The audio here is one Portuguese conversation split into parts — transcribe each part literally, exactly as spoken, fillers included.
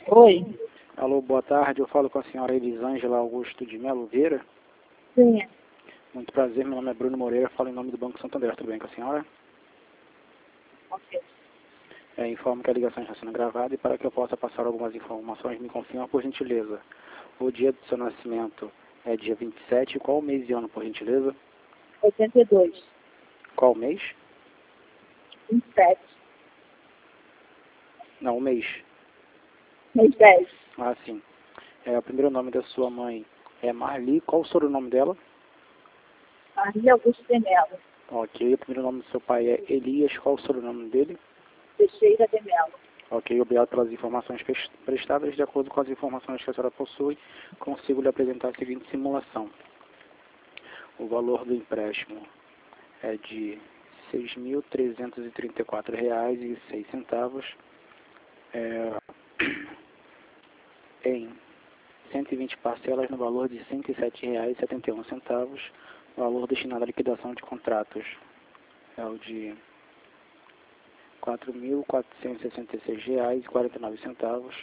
Oi. Alô, boa tarde. Eu falo com a senhora Elisângela Augusto de Melo Vieira. Sim. Muito prazer, meu nome é Bruno Moreira, falo em nome do Banco Santander. Tudo bem com a senhora? Ok. É, informo que a ligação está sendo gravada e para que eu possa passar algumas informações, me confirma por gentileza. O dia do seu nascimento é dia vinte e sete. Qual o mês e ano, por gentileza? oitenta e dois. Qual mês? vinte e sete. Não, o mês. Mês dez. Ah, sim. É, o primeiro nome da sua mãe é Marli. Qual o sobrenome dela? Maria Augusto de Mello. Ok. O primeiro nome do seu pai é Elias. Qual o sobrenome dele? Teixeira de Mello. Ok, obrigado pelas informações prestadas. De acordo com as informações que a senhora possui, consigo lhe apresentar a seguinte simulação. O valor do empréstimo é de seis mil trezentos e trinta e quatro reais e seis centavos é, em cento e vinte parcelas no valor de cento e sete reais e setenta e um centavos. O valor destinado à liquidação de contratos é o de quatro mil quatrocentos e sessenta e seis reais e quarenta e nove centavos.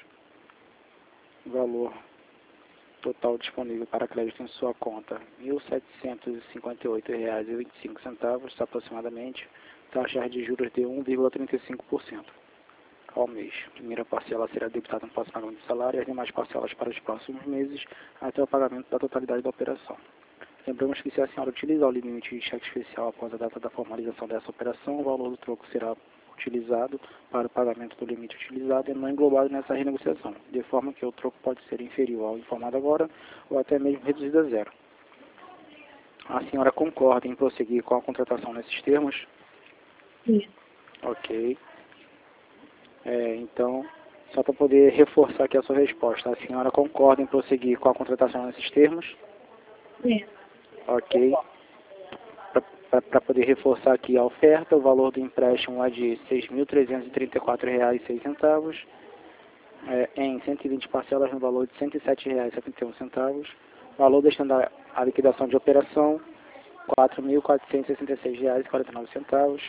O valor total disponível para crédito em sua conta, mil setecentos e cinquenta e oito reais e vinte e cinco centavos, aproximadamente, taxa de juros de um vírgula trinta e cinco por cento ao mês. A primeira parcela será debitada no próximo pagamento de salário e as demais parcelas para os próximos meses, até o pagamento da totalidade da operação. Lembramos que se a senhora utilizar o limite de cheque especial após a data da formalização dessa operação, o valor do troco será utilizado para o pagamento do limite utilizado e não englobado nessa renegociação, de forma que o troco pode ser inferior ao informado agora ou até mesmo reduzido a zero. A senhora concorda em prosseguir com a contratação nesses termos? Sim. Ok. É, então, só para poder reforçar aqui a sua resposta, a senhora concorda em prosseguir com a contratação nesses termos? Sim. Ok. Para poder reforçar aqui a oferta, o valor do empréstimo é de seis mil trezentos e trinta e quatro reais e seis centavos, é, em cento e vinte parcelas no valor de cento e sete reais e setenta e um centavos. Valor destinado à liquidação de operação, quatro mil quatrocentos e sessenta e seis reais e quarenta e nove centavos.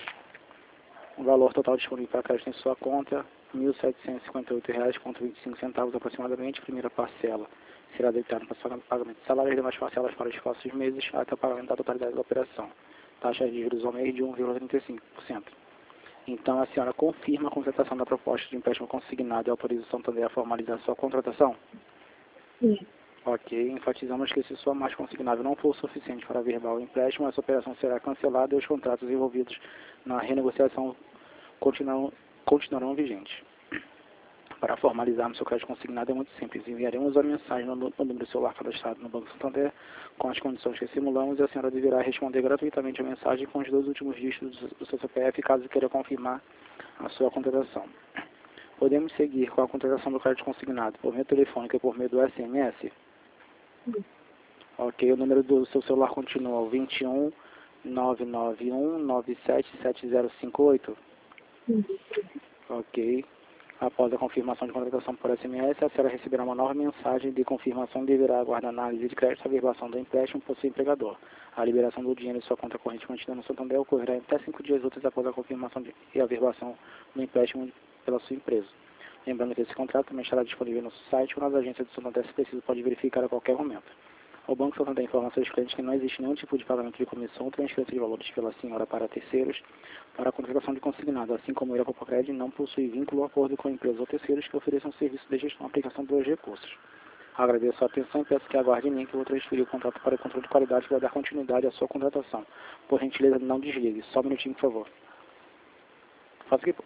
O valor total disponível para crédito em sua conta, mil setecentos e cinquenta e oito reais e vinte e cinco centavos aproximadamente. Primeira parcela será debitada para o pagamento de salário e demais parcelas para os próximos meses até o pagamento da totalidade da operação. Taxa de juros ao mês de um vírgula trinta e cinco por cento. Então, a senhora confirma a contratação da proposta de empréstimo consignado e autoriza o Santander a formalizar sua contratação? Sim. Ok. Enfatizamos que se sua margem consignável não for suficiente para averbar o empréstimo, essa operação será cancelada e os contratos envolvidos na renegociação continuarão, continuarão vigentes. Para formalizarmos seu crédito consignado é muito simples. Enviaremos a mensagem no, no número de celular cadastrado no Banco Santander com as condições que simulamos e a senhora deverá responder gratuitamente a mensagem com os dois últimos dígitos do seu C P F caso queira confirmar a sua contratação. Podemos seguir com a contratação do crédito consignado por meio telefônico e por meio do S M S? Sim. Ok, o número do seu celular continua vinte e um, nove nove um, nove sete sete zero cinco oito? Sim. Ok. Após a confirmação de contratação por S M S, a senhora receberá uma nova mensagem de confirmação e deverá aguardar análise de crédito e averbação do empréstimo por seu empregador. A liberação do dinheiro em sua conta corrente mantida no Santander ocorrerá em até cinco dias úteis após a confirmação de, e averbação do empréstimo pela sua empresa. Lembrando que esse contrato também estará disponível no site ou nas agências do Santander, se preciso, pode verificar a qualquer momento. O Banco Santander informa a seus clientes que não existe nenhum tipo de pagamento de comissão ou transferência de valores pela senhora para terceiros para a contratação de consignado, assim como o Irapopocred não possui vínculo ou acordo com empresas ou terceiros que ofereçam serviço de gestão e aplicação dos recursos. Agradeço a atenção e peço que aguarde em mim que eu vou transferir o contrato para o controle de qualidade para dar continuidade à sua contratação. Por gentileza, não desligue. Só um minutinho, por favor. Faça o que...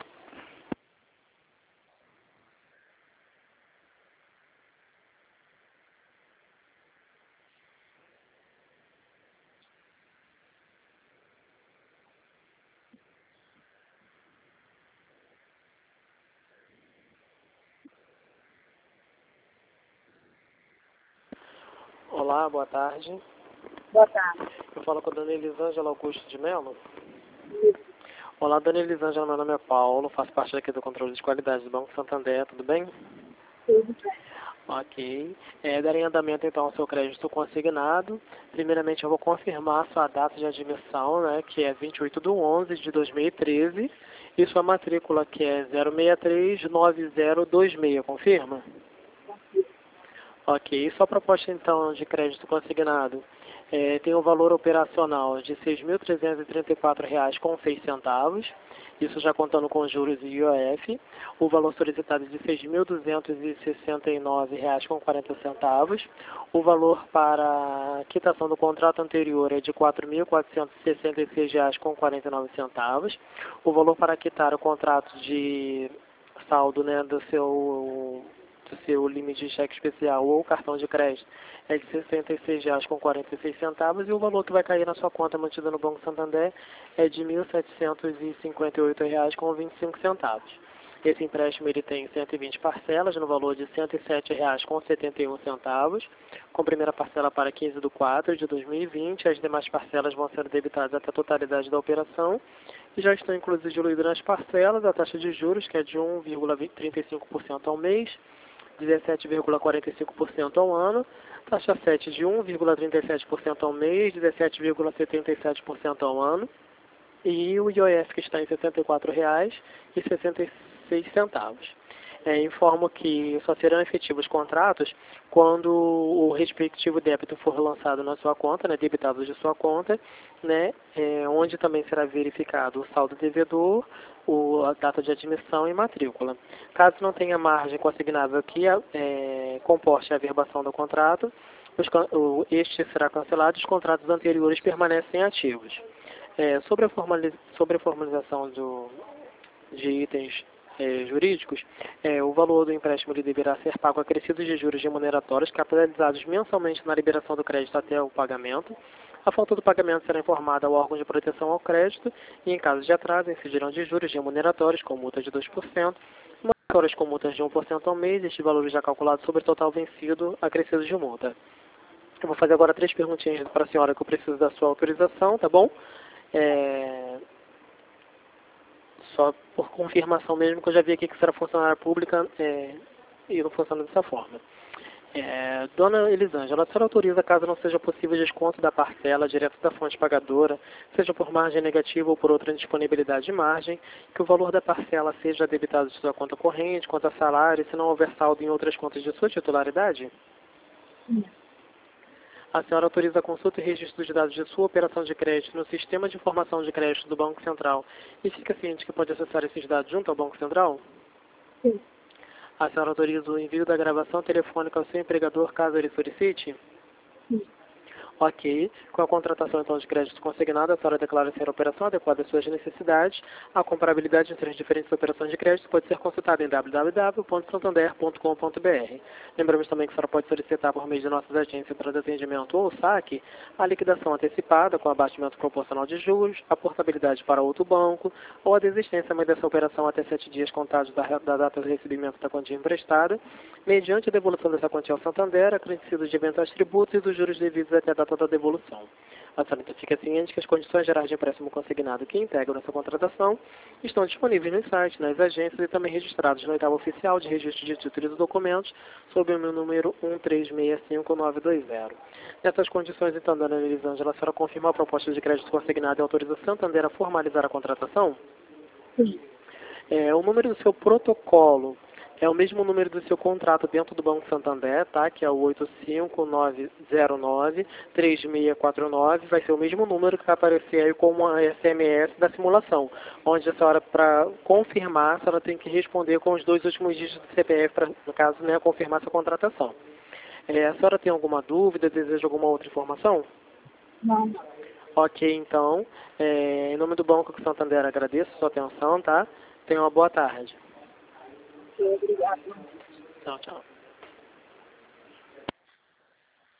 Olá, boa tarde. Boa tarde. Eu falo com a dona Elisângela Augusto de Melo. Isso. Olá, dona Elisângela, meu nome é Paulo, faço parte aqui do controle de qualidade do Banco Santander, tudo bem? Tudo bem. Ok. É, darei andamento então ao seu crédito consignado. Primeiramente eu vou confirmar a sua data de admissão, né, que é vinte e oito de onze de dois mil e treze, e sua matrícula que é zero seis três nove zero dois seis, confirma? Ok. E sua proposta então de crédito consignado é, tem um valor operacional de seis mil trezentos e trinta e quatro reais com seis centavos. Isso já contando com juros e I O F. O valor solicitado é de seis mil duzentos e sessenta e nove reais com quarenta centavos. O valor para a quitação do contrato anterior é de quatro mil quatrocentos e sessenta e seis reais com quarenta e nove centavos. O valor para quitar o contrato de saldo, né, do seu do seu limite de cheque especial ou cartão de crédito é de sessenta e seis reais com quarenta e seis centavos, e o valor que vai cair na sua conta mantida no Banco Santander é de mil setecentos e cinquenta e oito reais com vinte e cinco centavos. Esse empréstimo ele tem cento e vinte parcelas no valor de cento e sete reais com setenta e um centavos, com primeira parcela para quinze de quatro de dois mil e vinte. As demais parcelas vão ser debitadas até a totalidade da operação e já estão inclusas e diluídas nas parcelas a taxa de juros, que é de um vírgula trinta e cinco por cento ao mês, dezessete vírgula quarenta e cinco por cento ao ano, taxa sete de um vírgula trinta e sete por cento ao mês, dezessete vírgula setenta e sete por cento ao ano, e o I O F que está em sessenta e quatro reais e sessenta e seis centavos. É, informo que só serão efetivos contratos quando o respectivo débito for lançado na sua conta, né, debitado de sua conta, né, é, onde também será verificado o saldo devedor, o, a data de admissão e matrícula. Caso não tenha margem consignável que é, comporte a averbação do contrato, os, o, este será cancelado e os contratos anteriores permanecem ativos. É, sobre, a formaliz, sobre a formalização do, de itens É, jurídicos, é, o valor do empréstimo ele deverá ser pago acrescido de juros remuneratórios capitalizados mensalmente na liberação do crédito até o pagamento. A falta do pagamento será informada ao órgão de proteção ao crédito e, em caso de atraso, incidirão de juros remuneratórios com multa de dois por cento, moratórios com multas de um por cento ao mês, este valor já calculado sobre o total vencido acrescido de multa. Eu vou fazer agora três perguntinhas para a senhora que eu preciso da sua autorização, tá bom? É... Só por confirmação mesmo, que eu já vi aqui que será funcionária pública é, e não funciona dessa forma. É, Dona Elisângela, a senhora autoriza, caso não seja possível desconto da parcela direto da fonte pagadora, seja por margem negativa ou por outra indisponibilidade de margem, que o valor da parcela seja debitado de sua conta corrente, conta salário, se não houver saldo em outras contas de sua titularidade? Sim. A senhora autoriza a consulta e registro de dados de sua operação de crédito no Sistema de Informação de Crédito do Banco Central e fica ciente que pode acessar esses dados junto ao Banco Central? Sim. A senhora autoriza o envio da gravação telefônica ao seu empregador caso ele solicite? Sim. Ok. Com a contratação então de crédito consignado, a senhora declara ser a operação adequada às suas necessidades. A comparabilidade entre as diferentes operações de crédito pode ser consultada em w w w ponto santander ponto com ponto b r. Lembramos também que a senhora pode solicitar por meio de nossas agências para atendimento ou saque a liquidação antecipada com abatimento proporcional de juros, a portabilidade para outro banco ou a desistência dessa operação até sete dias contados da, da data de recebimento da quantia emprestada, mediante a devolução dessa quantia ao Santander, acrescidos de eventuais tributos e dos juros devidos até a data da devolução. A senhora fica ciente que as condições gerais de empréstimo consignado que integram essa contratação estão disponíveis no site, nas agências e também registrados no oitavo oficial de registro de títulos e documentos, sob o meu número um três seis cinco nove dois zero. Nessas condições, então, dona Elisângela, a senhora confirma a proposta de crédito consignado e autoriza o Santander a formalizar a contratação? Sim. É, o número do seu protocolo é o mesmo número do seu contrato dentro do Banco Santander, tá? Que é o oito cinco nove zero nove três seis quatro nove. Vai ser o mesmo número que vai aparecer aí como a S M S da simulação, onde a senhora, para confirmar, a senhora tem que responder com os dois últimos dígitos do C P F, para, no caso, né, confirmar essa contratação. É, a senhora tem alguma dúvida, deseja alguma outra informação? Não, não. Ok, então, é, em nome do Banco Santander, agradeço a sua atenção, tá? Tenha uma boa tarde. Obrigada. Tchau, tchau.